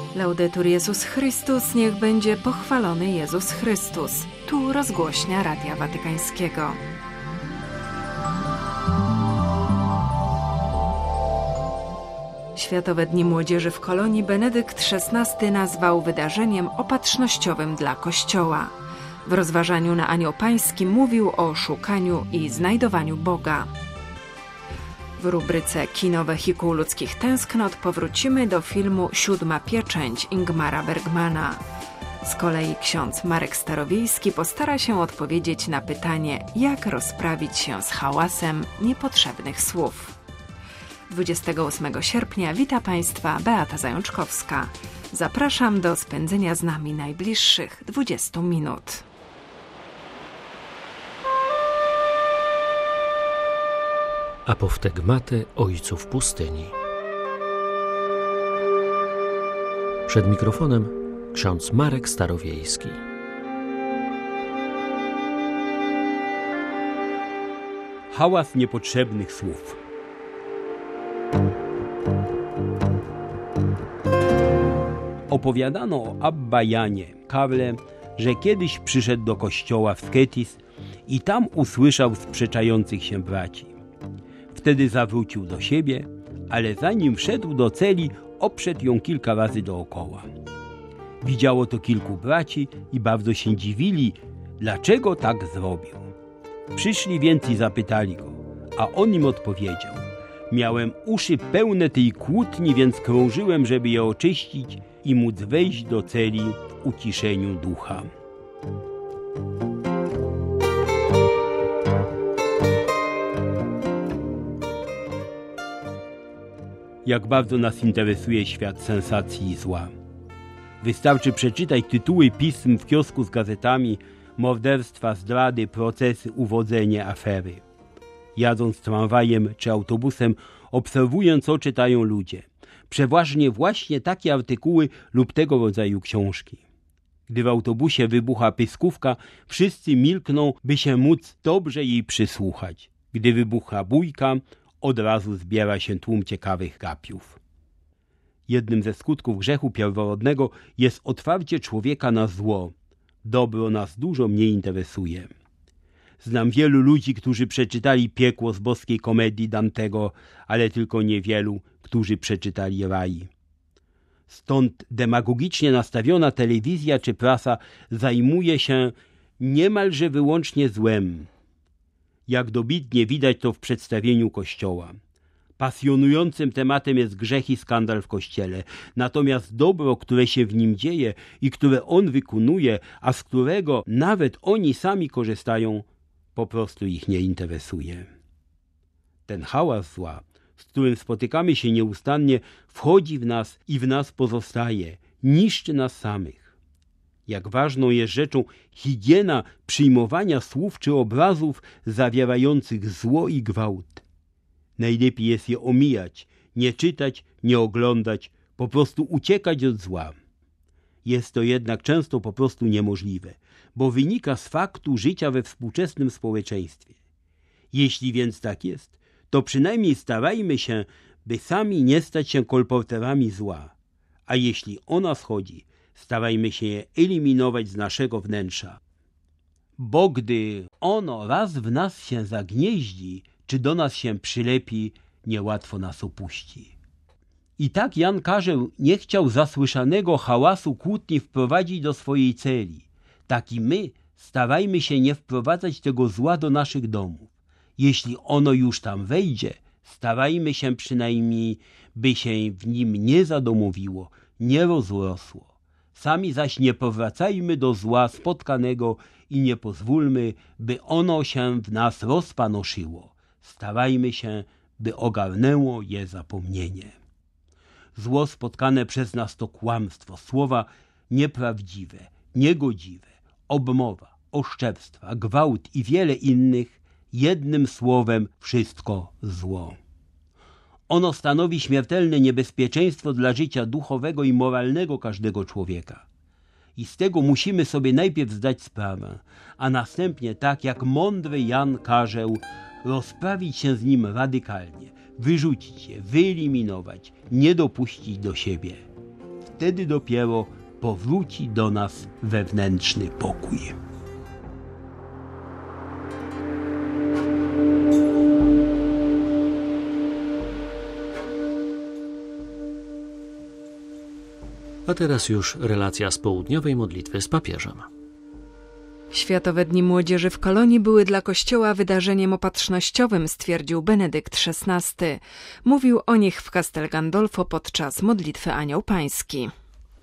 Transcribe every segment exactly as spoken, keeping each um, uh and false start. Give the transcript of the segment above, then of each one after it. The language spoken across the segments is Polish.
Laudetur Jezus Chrystus, niech będzie pochwalony Jezus Chrystus. Tu rozgłośnia Radia Watykańskiego. Światowe Dni Młodzieży w Kolonii Benedykt szesnasty nazwał wydarzeniem opatrznościowym dla Kościoła. W rozważaniu na Anioł Pański mówił o szukaniu i znajdowaniu Boga. W rubryce Kino wehikuł ludzkich tęsknot powrócimy do filmu Siódma pieczęć Ingmara Bergmana. Z kolei ksiądz Marek Starowiejski postara się odpowiedzieć na pytanie, jak rozprawić się z hałasem niepotrzebnych słów. dwudziestego ósmego sierpnia wita Państwa Beata Zajączkowska. Zapraszam do spędzenia z nami najbliższych dwudziestu minut. Apoftegmaty ojców pustyni. Przed mikrofonem ksiądz Marek Starowiejski. Hałas niepotrzebnych słów. Opowiadano o Abba Janie Kawle, że kiedyś przyszedł do kościoła w Sketis i tam usłyszał sprzeczających się braci. Wtedy zawrócił do siebie, ale zanim wszedł do celi, obszedł ją kilka razy dookoła. Widziało to kilku braci i bardzo się dziwili, dlaczego tak zrobił. Przyszli więc i zapytali go, a on im odpowiedział: miałem uszy pełne tej kłótni, więc krążyłem, żeby je oczyścić i móc wejść do celi w uciszeniu ducha. Jak bardzo nas interesuje świat sensacji i zła. Wystarczy przeczytać tytuły pism w kiosku z gazetami: morderstwa, zdrady, procesy, uwodzenie, afery. Jadąc tramwajem czy autobusem, obserwując, co czytają ludzie. Przeważnie właśnie takie artykuły lub tego rodzaju książki. Gdy w autobusie wybucha pyskówka, wszyscy milkną, by się móc dobrze jej przysłuchać. Gdy wybucha bójka, od razu zbiera się tłum ciekawych gapiów. Jednym ze skutków grzechu pierworodnego jest otwarcie człowieka na zło. Dobro nas dużo mniej interesuje. Znam wielu ludzi, którzy przeczytali Piekło z boskiej komedii Dantego, ale tylko niewielu, którzy przeczytali Raj. Stąd demagogicznie nastawiona telewizja czy prasa zajmuje się niemalże wyłącznie złem. Jak dobitnie widać to w przedstawieniu Kościoła. Pasjonującym tematem jest grzech i skandal w Kościele, natomiast dobro, które się w nim dzieje i które on wykonuje, a z którego nawet oni sami korzystają, po prostu ich nie interesuje. Ten hałas zła, z którym spotykamy się nieustannie, wchodzi w nas i w nas pozostaje, niszczy nas samych. Jak ważną jest rzeczą higiena przyjmowania słów czy obrazów zawierających zło i gwałt. Najlepiej jest je omijać, nie czytać, nie oglądać, po prostu uciekać od zła. Jest to jednak często po prostu niemożliwe, bo wynika z faktu życia we współczesnym społeczeństwie. Jeśli więc tak jest, to przynajmniej starajmy się, by sami nie stać się kolporterami zła, a jeśli o nas chodzi, starajmy się je eliminować z naszego wnętrza. Bo gdy ono raz w nas się zagnieździ, czy do nas się przylepi, niełatwo nas opuści. I tak Jan Karzeł nie chciał zasłyszanego hałasu kłótni wprowadzić do swojej celi. Tak i my starajmy się nie wprowadzać tego zła do naszych domów. Jeśli ono już tam wejdzie, starajmy się przynajmniej, by się w nim nie zadomowiło, nie rozrosło. Sami zaś nie powracajmy do zła spotkanego i nie pozwólmy, by ono się w nas rozpanoszyło. Starajmy się, by ogarnęło je zapomnienie. Zło spotkane przez nas to kłamstwo, słowa nieprawdziwe, niegodziwe, obmowa, oszczerstwa, gwałt i wiele innych, jednym słowem wszystko zło. Ono stanowi śmiertelne niebezpieczeństwo dla życia duchowego i moralnego każdego człowieka. I z tego musimy sobie najpierw zdać sprawę, a następnie, tak jak mądry Jan Karzeł, rozprawić się z nim radykalnie, wyrzucić je, wyeliminować, nie dopuścić do siebie. wtedy dopiero powróci do nas wewnętrzny pokój. A teraz już relacja z południowej modlitwy z papieżem. Światowe Dni Młodzieży w Kolonii były dla Kościoła wydarzeniem opatrznościowym, stwierdził Benedykt szesnasty. Mówił o nich w Castel Gandolfo podczas modlitwy Anioł Pański.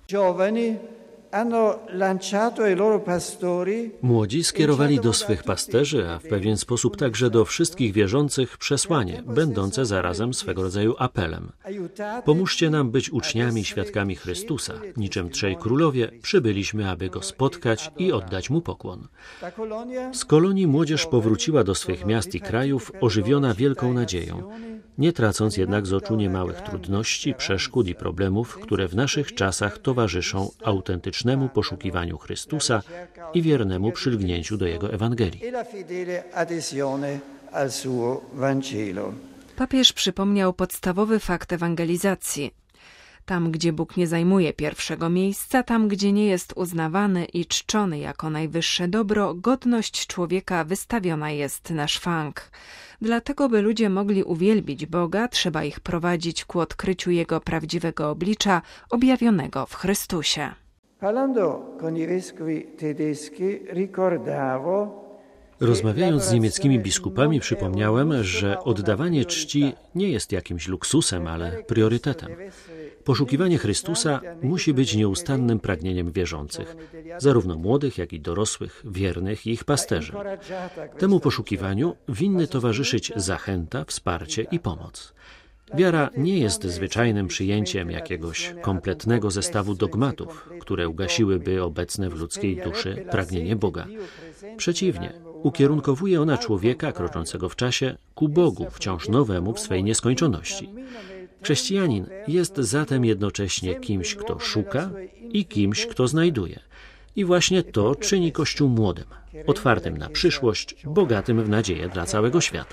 Młodzi skierowali do swych pasterzy, a w pewien sposób także do wszystkich wierzących przesłanie, będące zarazem swego rodzaju apelem. Pomóżcie nam być uczniami, świadkami Chrystusa. Niczym trzej królowie przybyliśmy, aby Go spotkać i oddać Mu pokłon. Z Kolonii młodzież powróciła do swych miast i krajów, ożywiona wielką nadzieją, nie tracąc jednak z oczu niemałych trudności, przeszkód i problemów, które w naszych czasach towarzyszą autentycznemu poszukiwaniu Chrystusa i wiernemu przylgnięciu do Jego Ewangelii. Papież przypomniał podstawowy fakt ewangelizacji. Tam, gdzie Bóg nie zajmuje pierwszego miejsca, tam, gdzie nie jest uznawany i czczony jako najwyższe dobro, godność człowieka wystawiona jest na szwank. Dlatego, by ludzie mogli uwielbić Boga, trzeba ich prowadzić ku odkryciu Jego prawdziwego oblicza, objawionego w Chrystusie. Rozmawiając z niemieckimi biskupami, przypomniałem, że oddawanie czci nie jest jakimś luksusem, ale priorytetem. Poszukiwanie Chrystusa musi być nieustannym pragnieniem wierzących, zarówno młodych, jak i dorosłych, wiernych i ich pasterzy. Temu poszukiwaniu winny towarzyszyć zachęta, wsparcie i pomoc. Wiara nie jest zwyczajnym przyjęciem jakiegoś kompletnego zestawu dogmatów, które ugasiłyby obecne w ludzkiej duszy pragnienie Boga. Przeciwnie, ukierunkowuje ona człowieka kroczącego w czasie ku Bogu, wciąż nowemu w swej nieskończoności. Chrześcijanin jest zatem jednocześnie kimś, kto szuka i kimś, kto znajduje. I właśnie to czyni Kościół młodym, otwartym na przyszłość, bogatym w nadzieję dla całego świata.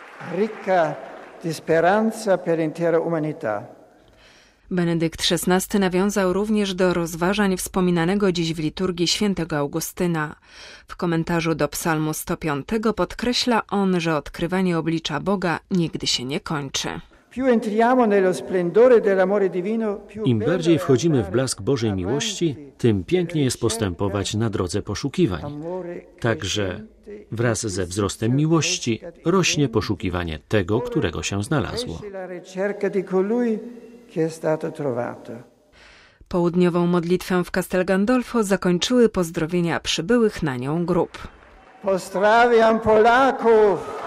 Benedykt szesnasty nawiązał również do rozważań wspominanego dziś w liturgii świętego Augustyna. W komentarzu do psalmu sto piątego podkreśla on, że odkrywanie oblicza Boga nigdy się nie kończy. Im bardziej wchodzimy w blask Bożej miłości, tym piękniej jest postępować na drodze poszukiwań. Także wraz ze wzrostem miłości rośnie poszukiwanie tego, którego się znalazło. Południową modlitwę w Castel Gandolfo zakończyły pozdrowienia przybyłych na nią grup. Pozdrawiam Polaków!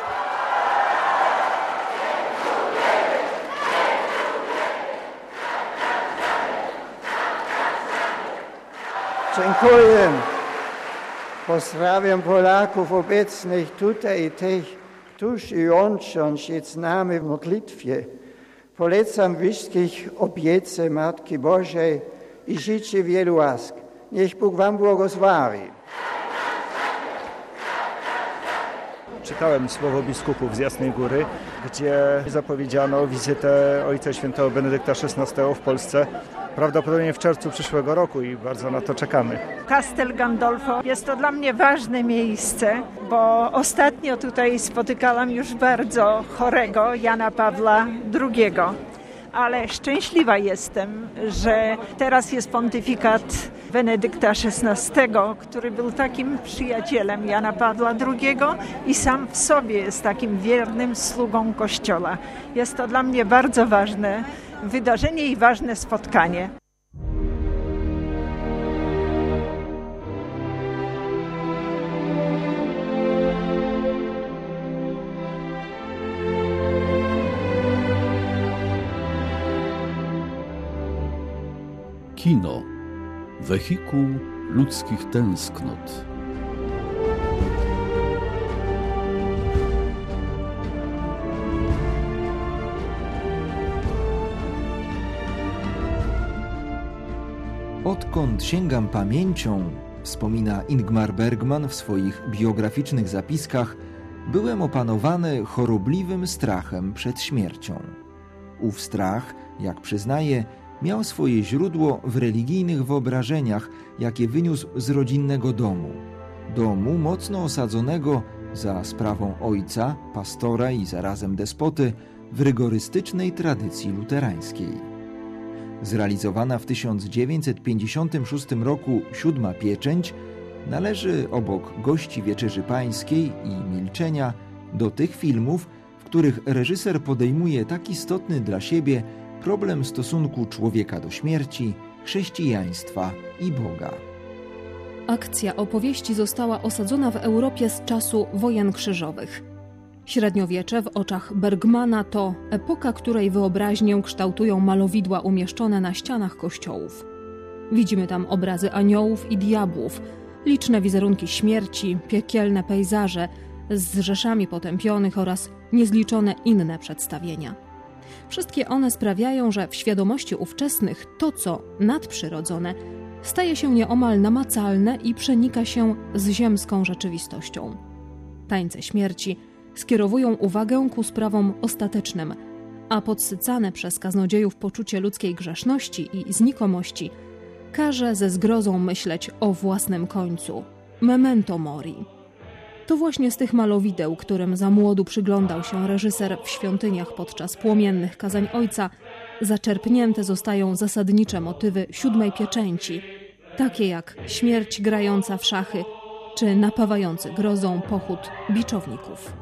Dziękuję. Pozdrawiam Polaków obecnych tutaj i tych, którzy łączą się z nami w modlitwie. Polecam wszystkich obiece Matki Bożej i życzę wielu łask. Niech Bóg wam błogosławi. Czytałem słowo biskupów z Jasnej Góry, gdzie zapowiedziano wizytę Ojca Świętego Benedykta szesnastego w Polsce, prawdopodobnie w czerwcu przyszłego roku i bardzo na to czekamy. Castel Gandolfo jest to dla mnie ważne miejsce, bo ostatnio tutaj spotykałam już bardzo chorego Jana Pawła drugiego. Ale szczęśliwa jestem, że teraz jest pontyfikat Benedykta szesnastego, który był takim przyjacielem Jana Pawła drugiego i sam w sobie jest takim wiernym sługą Kościoła. Jest to dla mnie bardzo ważne wydarzenie i ważne spotkanie. Kino. Wehikuł ludzkich tęsknot. Odkąd sięgam pamięcią, wspomina Ingmar Bergman w swoich biograficznych zapiskach, byłem opanowany chorobliwym strachem przed śmiercią. Ów strach, jak przyznaje, miał swoje źródło w religijnych wyobrażeniach, jakie wyniósł z rodzinnego domu. Domu mocno osadzonego za sprawą ojca, pastora i zarazem despoty w rygorystycznej tradycji luterańskiej. Zrealizowana w tysiąc dziewięćset pięćdziesiątym szóstym roku Siódma Pieczęć należy obok Gości Wieczerzy Pańskiej i Milczenia do tych filmów, w których reżyser podejmuje tak istotny dla siebie problem stosunku człowieka do śmierci, chrześcijaństwa i Boga. Akcja opowieści została osadzona w Europie z czasu wojen krzyżowych. Średniowiecze w oczach Bergmana to epoka, której wyobraźnię kształtują malowidła umieszczone na ścianach kościołów. Widzimy tam obrazy aniołów i diabłów, liczne wizerunki śmierci, piekielne pejzaże z rzeszami potępionych oraz niezliczone inne przedstawienia. Wszystkie one sprawiają, że w świadomości ówczesnych to, co nadprzyrodzone, staje się nieomal namacalne i przenika się z ziemską rzeczywistością. Tańce śmierci skierowują uwagę ku sprawom ostatecznym, a podsycane przez kaznodziejów poczucie ludzkiej grzeszności i znikomości każe ze zgrozą myśleć o własnym końcu. Memento mori. To właśnie z tych malowideł, którym za młodu przyglądał się reżyser w świątyniach podczas płomiennych kazań ojca, zaczerpnięte zostają zasadnicze motywy Siódmej Pieczęci, takie jak śmierć grająca w szachy czy napawający grozą pochód biczowników.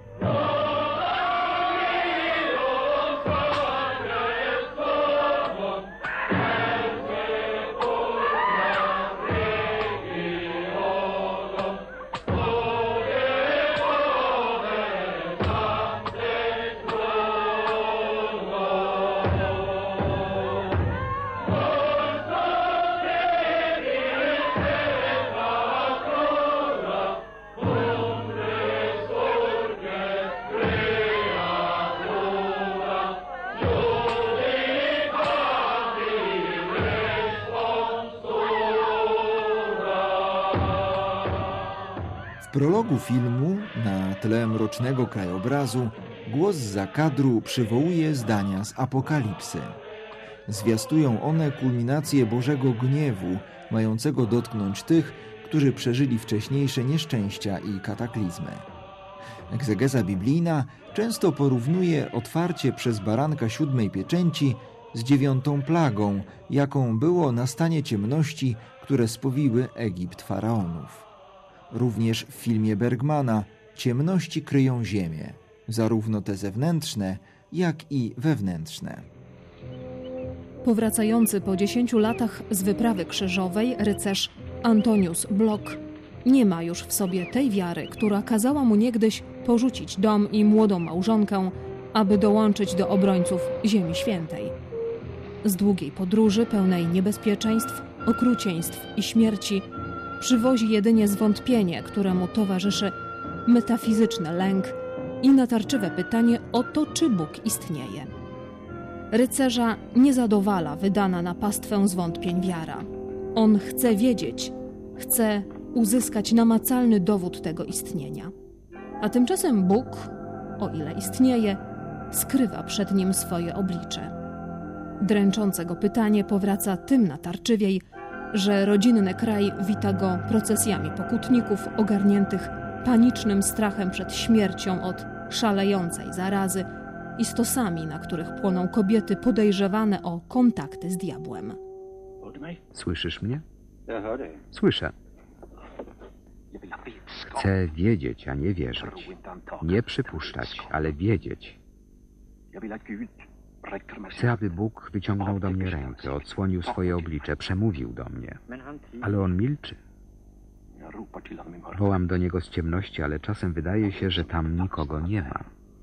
W prologu filmu, na tle mrocznego krajobrazu, głos z zakadru przywołuje zdania z Apokalipsy. Zwiastują one kulminację Bożego gniewu, mającego dotknąć tych, którzy przeżyli wcześniejsze nieszczęścia i kataklizmy. Egzegeza biblijna często porównuje otwarcie przez baranka Siódmej Pieczęci z dziewiątą plagą, jaką było nastanie ciemności, które spowiły Egipt faraonów. Również w filmie Bergmana ciemności kryją ziemię, zarówno te zewnętrzne, jak i wewnętrzne. Powracający po dziesięciu latach z wyprawy krzyżowej rycerz Antonius Block nie ma już w sobie tej wiary, która kazała mu niegdyś porzucić dom i młodą małżonkę, aby dołączyć do obrońców Ziemi Świętej. Z długiej podróży pełnej niebezpieczeństw, okrucieństw i śmierci przywozi jedynie zwątpienie, któremu towarzyszy metafizyczny lęk i natarczywe pytanie o to, czy Bóg istnieje. Rycerza nie zadowala wydana na pastwę zwątpień wiara. On chce wiedzieć, chce uzyskać namacalny dowód tego istnienia. A tymczasem Bóg, o ile istnieje, skrywa przed nim swoje oblicze. Dręczące go pytanie powraca tym natarczywiej, że rodzinny kraj wita go procesjami pokutników ogarniętych panicznym strachem przed śmiercią od szalejącej zarazy i stosami, na których płoną kobiety podejrzewane o kontakty z diabłem. Słyszysz mnie? Słyszę. Chcę wiedzieć, a nie wierzyć. Nie przypuszczać, ale wiedzieć. Chcę, aby Bóg wyciągnął do mnie rękę, odsłonił swoje oblicze, przemówił do mnie. Ale On milczy. Wołam do Niego z ciemności, ale czasem wydaje się, że tam nikogo nie ma.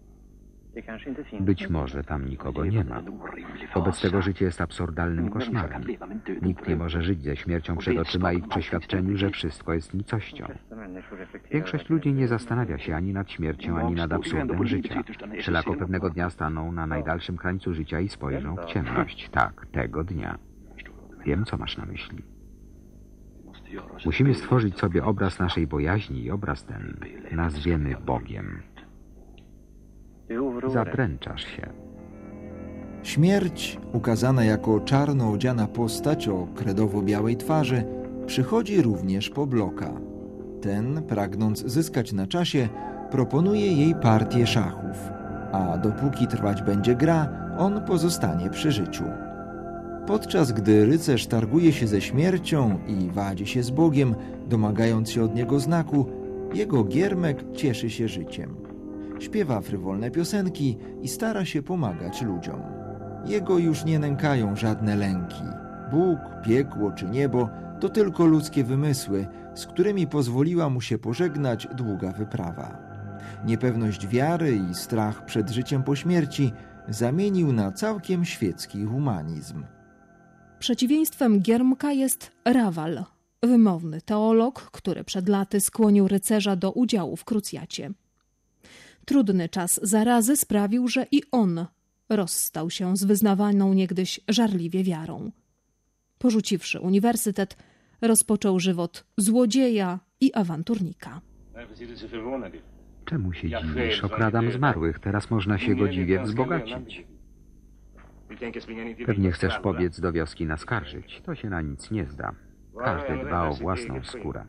Być może tam nikogo nie ma. Wobec tego życie jest absurdalnym koszmarem. Nikt nie może żyć ze śmiercią przed oczyma i w przeświadczeniu, że wszystko jest nicością. Większość ludzi nie zastanawia się ani nad śmiercią, ani nad absurdem życia. Wszelako pewnego dnia staną na najdalszym krańcu życia i spojrzą w ciemność. Tak, tego dnia. Wiem, co masz na myśli. Musimy stworzyć sobie obraz naszej bojaźni i obraz ten nazwiemy Bogiem. Zadręczasz się. Śmierć, ukazana jako czarno odziana postać o kredowo-białej twarzy, przychodzi również po Bloka. Ten, pragnąc zyskać na czasie, proponuje jej partię szachów, a dopóki trwać będzie gra, on pozostanie przy życiu. Podczas gdy rycerz targuje się ze śmiercią i wadzi się z Bogiem, domagając się od niego znaku, jego giermek cieszy się życiem. Śpiewa frywolne piosenki i stara się pomagać ludziom. Jego już nie nękają żadne lęki. Bóg, piekło czy niebo to tylko ludzkie wymysły, z którymi pozwoliła mu się pożegnać długa wyprawa. Niepewność wiary i strach przed życiem po śmierci zamienił na całkiem świecki humanizm. Przeciwieństwem Giermka jest Rawal, wymowny teolog, który przed laty skłonił rycerza do udziału w krucjacie. Trudny czas zarazy sprawił, że i on rozstał się z wyznawaną niegdyś żarliwie wiarą. Porzuciwszy uniwersytet, rozpoczął żywot złodzieja i awanturnika. Czemu się dziwisz? Okradam zmarłych, teraz można się godziwie wzbogacić. Pewnie chcesz pobiec do wioski naskarżyć. To się na nic nie zda. Każdy dba o własną skórę.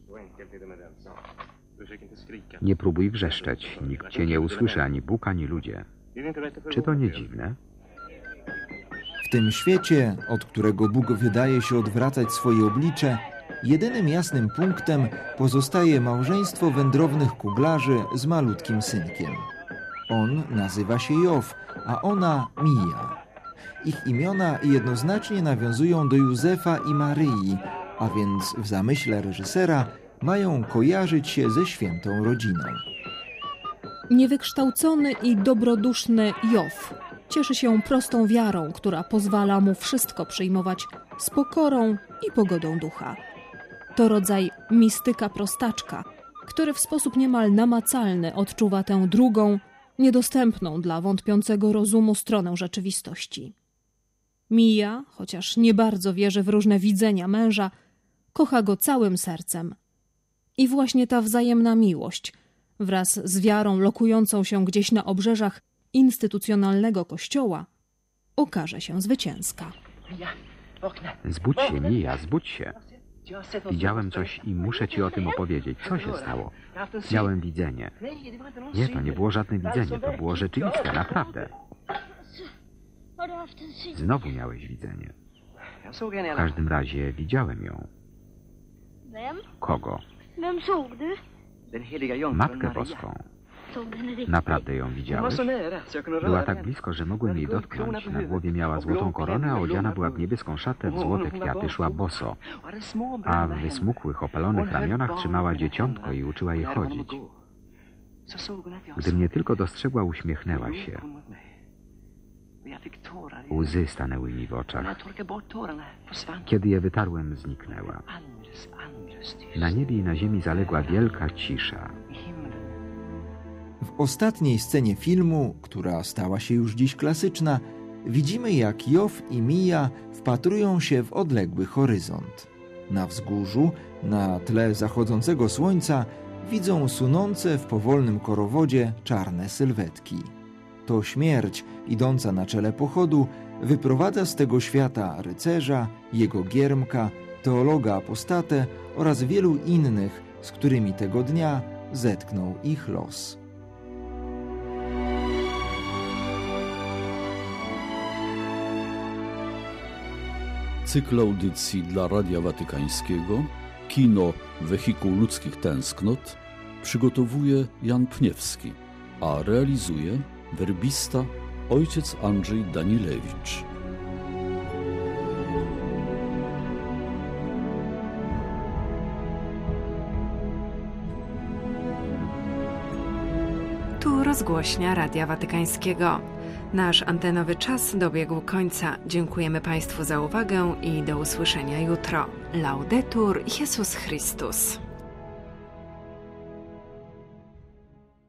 Nie próbuj wrzeszczeć. Nikt cię nie usłyszy, ani Bóg, ani ludzie. Czy to nie dziwne? W tym świecie, od którego Bóg wydaje się odwracać swoje oblicze, jedynym jasnym punktem pozostaje małżeństwo wędrownych kuglarzy z malutkim synkiem. On nazywa się Jow, a ona Mija. Ich imiona jednoznacznie nawiązują do Józefa i Maryi, a więc w zamyśle reżysera mają kojarzyć się ze świętą rodziną. Niewykształcony i dobroduszny Jow cieszy się prostą wiarą, która pozwala mu wszystko przyjmować z pokorą i pogodą ducha. To rodzaj mistyka prostaczka, który w sposób niemal namacalny odczuwa tę drugą, niedostępną dla wątpiącego rozumu stronę rzeczywistości. Mija, chociaż nie bardzo wierzy w różne widzenia męża, kocha go całym sercem. I właśnie ta wzajemna miłość, wraz z wiarą lokującą się gdzieś na obrzeżach instytucjonalnego kościoła, okaże się zwycięska. Zbudź się, Mija, zbudź się. Widziałem coś i muszę ci o tym opowiedzieć. Co się stało? Miałem widzenie. Nie, to nie było żadne widzenie, to było rzeczywiste, naprawdę. Znowu miałeś widzenie. W każdym razie widziałem ją. Kogo? Matkę Boską. Naprawdę ją widziałeś? Była tak blisko, że mogłem jej dotknąć. Na głowie miała złotą koronę, a odziana była w niebieską szatę, w złote kwiaty, szła boso. A w wysmukłych, opalonych ramionach trzymała dzieciątko i uczyła je chodzić. Gdy mnie tylko dostrzegła, uśmiechnęła się. Łzy stanęły mi w oczach. Kiedy je wytarłem, zniknęła. Na niebie i na ziemi zaległa wielka cisza. W ostatniej scenie filmu, która stała się już dziś klasyczna, widzimy, jak Jow i Mija wpatrują się w odległy horyzont. Na wzgórzu, na tle zachodzącego słońca, widzą sunące w powolnym korowodzie czarne sylwetki. To śmierć, idąca na czele pochodu, wyprowadza z tego świata rycerza, jego giermka, teologa apostatę oraz wielu innych, z którymi tego dnia zetknął ich los. Cykl audycji dla Radia Watykańskiego Kino Wehikuł Ludzkich Tęsknot przygotowuje Jan Pniewski, a realizuje werbista ojciec Andrzej Danilewicz. Tu rozgłośnia Radia Watykańskiego. Nasz antenowy czas dobiegł końca. Dziękujemy Państwu za uwagę i do usłyszenia jutro. Laudetur Jesus Christus.